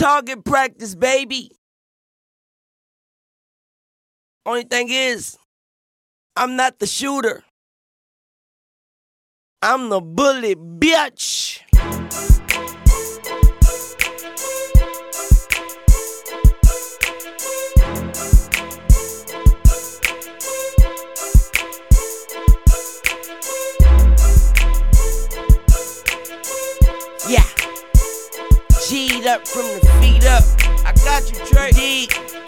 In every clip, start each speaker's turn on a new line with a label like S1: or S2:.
S1: target practice, baby. Only thing is, I'm not the shooter. I'm the bully, bitch. Yeah. G'd up from the feet up. I got you, Trey. D.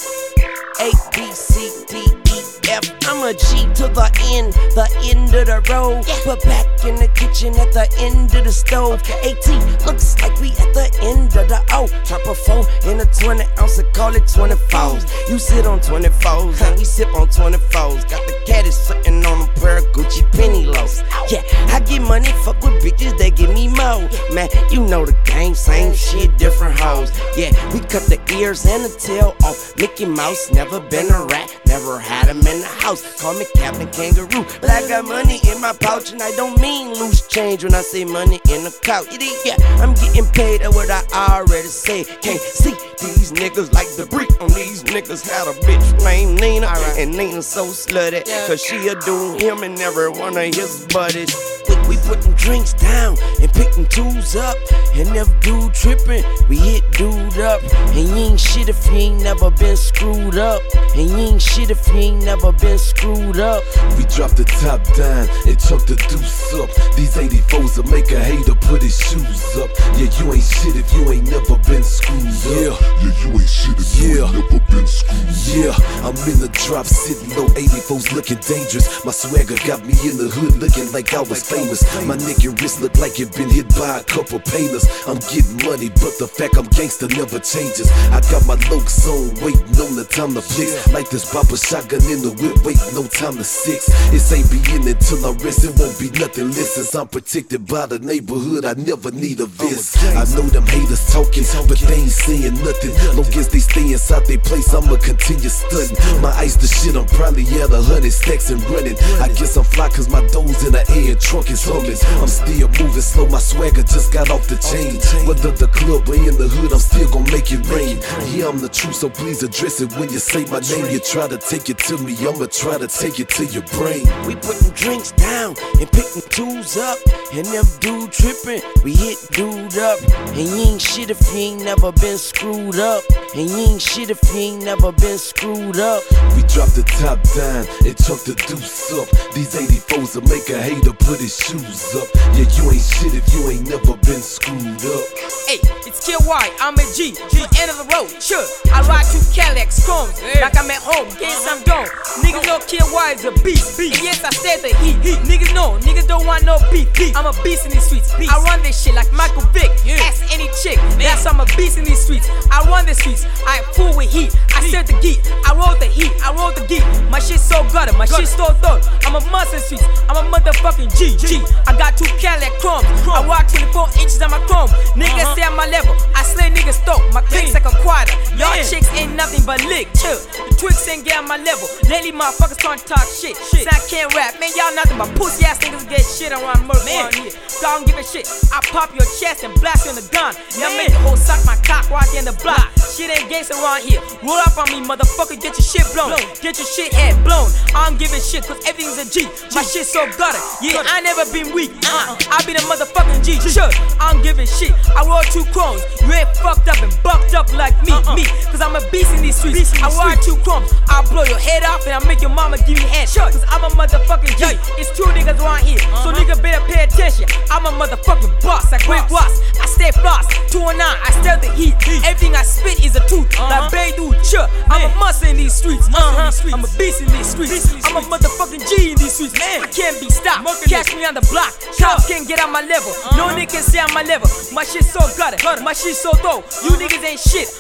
S1: A, B, C, D, E, F. I'm a G to the end of the road. But back in the kitchen at the end of the stove. AT looks like we at the end of the O. Drop a 4 in a 20 ounce and call it 24s. You sit on 24s and we sip on 24s. Got the caddy sitting on a pair of Gucci penny lows. Yeah, I get money, fuck with bitches, they give me more. Man, you know the game, same shit, different hoes. Yeah, we cut the ears and the tail off. Mickey Mouse, never been a rat, never had him in the house. Call me Captain Kangaroo, but I got money in my pouch, and I don't mean loose change when I say money in the couch. Yeah, I'm getting paid at what I already said. Can't see these niggas like the brick on these niggas. Had a bitch named Nina, and Nina's so slutty, cause she'll do him and every one of his buddies. We putting drinks down and picking tools up. And if dude trippin', we hit dude up. And you ain't shit if you ain't never been screwed up. And you ain't shit if you ain't never been screwed up.
S2: We drop the top down and chuck the deuce up. These 84s will make a hater put his shoes up. Yeah, you ain't shit if you ain't never been screwed up.
S3: Yeah, you ain't shit if you ain't never been screwed up.
S2: Yeah, I'm in the drop sitting low, 84s looking dangerous. My swagger got me in the hood looking like I was famous. My neck and wrist look like it been hit by a couple painters. I'm getting money, but the fact I'm gangster never changes. I got my lokes on, waiting on the time to flex. Like this bopper shotgun in the whip, waiting no time to six. It ain't beginning till I rest, it won't be nothing less. Since I'm protected by the neighborhood, I never need a vest. I know them haters talking, but they ain't saying nothing. Long as they stay inside their place, I'ma continue studying. My ice the shit, I'm probably at 100 stacks and running. I guess I'm fly cause my doors in the air, trunk is humming. I'm still moving slow, my swagger just got off the chain. Whether the club or in the hood, I'm still gon' make it rain. Yeah, I'm the truth, so please address it when you say my name. You try to take it to me, I'ma try to take it to your brain.
S1: We putting drinks down and picking tools up. And if dude trippin', we hit dude up. And you ain't shit if you ain't never been screwed up. And you ain't shit if you ain't never been screwed up.
S2: We drop the top down and chuck the deuce up. These 84s will make a hater put his shoes up. Yeah, you ain't shit if you ain't never been screwed up.
S4: Hey, it's KY, I'm a G, to the end of the road, sure. I ride 2 Cadillacs, Chromes, like I'm at home, guess I'm gone. Niggas know KY is a beast, and yes, I said the heat. Niggas know, niggas don't want no beef. I'm a beast in these streets. I run this shit like Michael Vick. Ask any chick, that's I'm a beast in these streets. I run the streets, I am full with heat. I serve the geek, I roll the heat, I roll the geek. My shit so gutter, my shit so thug. I'm a monster in the streets, I'm a motherfucking G. I got 2 Cadillac Chromes, I rock 24 inches on my chrome. Niggas say I'm my level, I slay niggas throat. My click's like a quarter, y'all chicks ain't nothing but lick. Chill, the Twix ain't get on my level. Lately motherfuckers trying to talk shit. Say I can't rap, man, y'all nothing but pussy ass niggas get shit around murder around here. So I don't give a shit, I pop your chest and blast you in the gun. Y'all make the whole suck my cock walk in the block. Shit ain't gangsta around here. Roll up on me, motherfucker, get your shit blown. Get your shit head blown. I don't give a shit, cause everything's a G. My shit so gutter, yeah, I never been weak. I been a motherfucking G. Sure, I don't give a shit. I roll 2 Chromes, you ain't fucked up and bucked up like me. Cause I'm a beast in these streets. I roll 2 Chromes, I'll blow your head off and I'll make your mama give you head. Cause I'm a motherfucking G. It's 2 niggas around here, so nigga better pay attention. I'm a motherfucking boss, like Rick Ross. I stay floss, 209, I still the heat. Everything I spit is a tooth, like Beidou. Sure, I'm a monster in these streets. I'm a beast in these streets. I'm a motherfucking G in these streets. I can't be stopped. Catch me on the block. Cops can't get on my level. No nigga can say on my level. My shit so gutter. My shit so dope. You niggas ain't shit. I'm a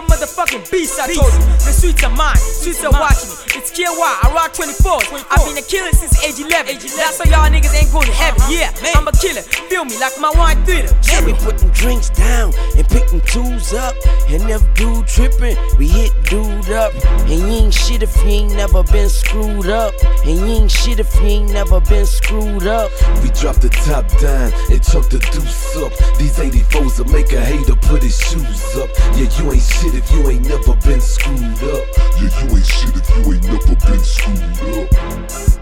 S4: motherfucking beast, I told you. The streets are mine, streets are watching me. It's KY, I rock 24. I've been a killer since age 11. That's why y'all niggas ain't going to heaven. Yeah, I'm a killer, feel me like my wine theater.
S1: Yeah, we put them drinks down and pick them tools up. And if dude trippin', we hit dude up. And you ain't shit if you ain't never been screwed up. And you ain't shit if you ain't never been screwed up.
S2: We drop the top down and chunk the deuce up. These 84s will make a hater put his shoes up. Yeah, you ain't shit if you ain't never been screwed up.
S3: Yeah, you ain't shit if you ain't never been screwed up.